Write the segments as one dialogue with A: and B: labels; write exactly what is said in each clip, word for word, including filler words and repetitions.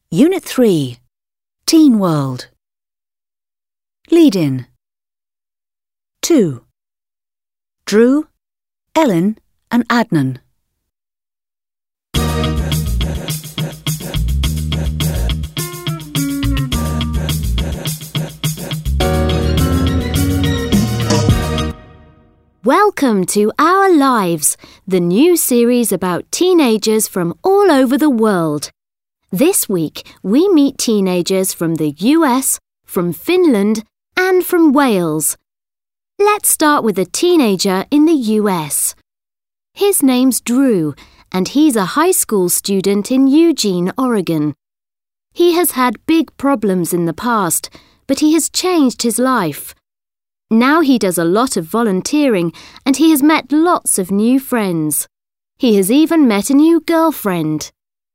A: Unit three, Teen World. Lead-in. two. Drew, Ellen and Adnan.
B: Welcome to Our Lives, the new series about teenagers from all over the world. This week, we meet teenagers from the U S, from Finland, and from Wales. Let's start with a teenager in the U S. His name's Drew, and he's a high school student in Eugene, Oregon. He has had big problems in the past, but he has changed his life. Now he does a lot of volunteering and he has met lots of new friends. He has even met a new girlfriend.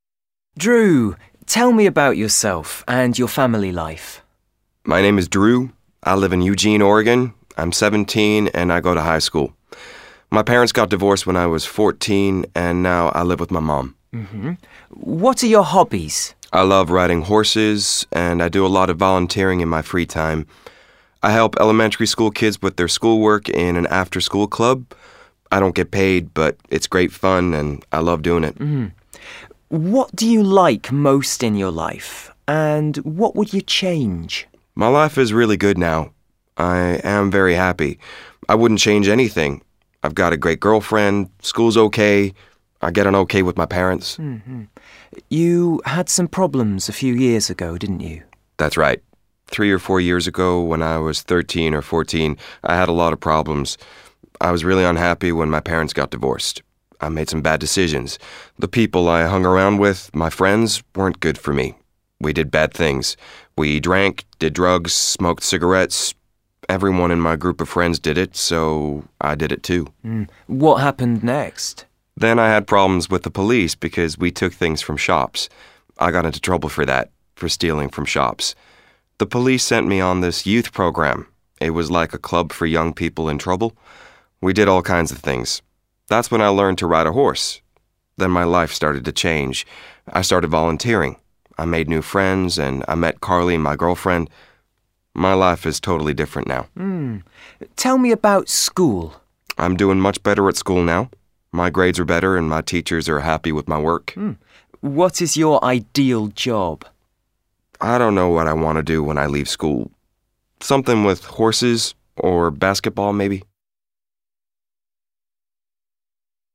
C: Drew, tell me about yourself and your family life.
D: My name is Drew. I live in Eugene, Oregon. I'm seventeen and I go to high school. My parents got divorced when I was fourteen and now I live with my mom.
C: Mm-hmm. What are your hobbies?
D: I love riding horses and I do a lot of volunteering in my free time. I help elementary school kids with their schoolwork in an after-school club. I don't get paid, but it's great fun and I love doing it.
C: Mm-hmm. What do you like most in your life? And what would you change?
D: My life is really good now. I am very happy. I wouldn't change anything. I've got a great girlfriend, school's okay, I get on okay with my parents.
C: Mm-hmm. You had some problems a few years ago, didn't you?
D: That's right. Three or four years ago, when I was thirteen or fourteen, I had a lot of problems. I was really unhappy when my parents got divorced. I made some bad decisions. The people I hung around with, my friends, weren't good for me. We did bad things. We drank, did drugs, smoked cigarettes. Everyone in my group of friends did it, so I did it too.
C: Mm. What happened next?
D: Then I had problems with the police because we took things from shops. I got into trouble for that, for stealing from shops. The police sent me on this youth program. It was like a club for young people in trouble. We did all kinds of things. That's when I learned to ride a horse. Then my life started to change. I started volunteering. I made new friends and I met Carly, my girlfriend. My life is totally different now.
C: Mm. Tell me about school.
D: I'm doing much better at school now. My grades are better and my teachers are happy with my work.
C: Mm. What is your ideal job?
D: I don't know what I want to do when I leave school. Something with horses or basketball, maybe.